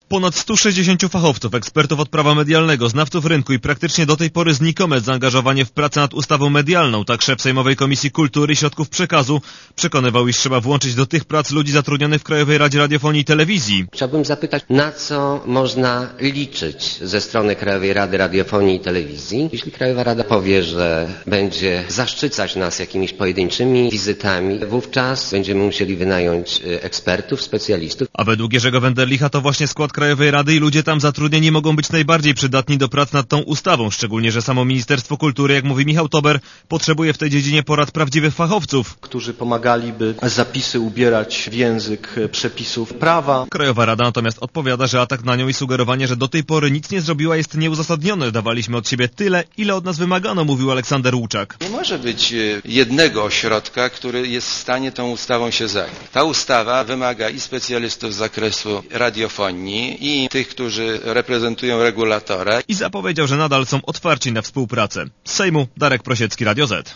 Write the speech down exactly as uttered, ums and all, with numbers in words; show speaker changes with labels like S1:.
S1: Ponad stu sześćdziesięciu fachowców, ekspertów od prawa medialnego, znawców rynku i praktycznie do tej pory znikome zaangażowanie w pracę nad ustawą medialną, tak szef Sejmowej Komisji Kultury i Środków Przekazu przekonywał, iż trzeba włączyć do tych prac ludzi zatrudnionych w Krajowej Radzie Radiofonii i Telewizji.
S2: Chciałbym zapytać, na co można liczyć ze strony Krajowej Rady Radiofonii i Telewizji? Jeśli Krajowa Rada powie, że będzie zaszczycać nas jakimiś pojedynczymi wizytami, wówczas będziemy musieli wynająć ekspertów, specjalistów.
S1: A według Jerzego Wenderlicha to właśnie skład Krajowej Rady i ludzie tam zatrudnieni mogą być najbardziej przydatni do prac nad tą ustawą, szczególnie że samo Ministerstwo Kultury, jak mówi Michał Tober, potrzebuje w tej dziedzinie porad prawdziwych fachowców,
S3: którzy pomagaliby zapisy ubierać w język przepisów prawa.
S1: Krajowa Rada natomiast odpowiada, że atak na nią i sugerowanie, że do tej pory nic nie zrobiła, jest nieuzasadnione. Dawaliśmy od siebie tyle, ile od nas wymagano, mówił Aleksander Łuczak.
S4: Nie może być jednego ośrodka, który jest w stanie tą ustawą się zająć. Ta ustawa wymaga i specjalistów z zakresu radiofonii, i tych, którzy reprezentują regulatora.
S1: I zapowiedział, że nadal są otwarci na współpracę. Z Sejmu Darek Prosiecki, Radio Z.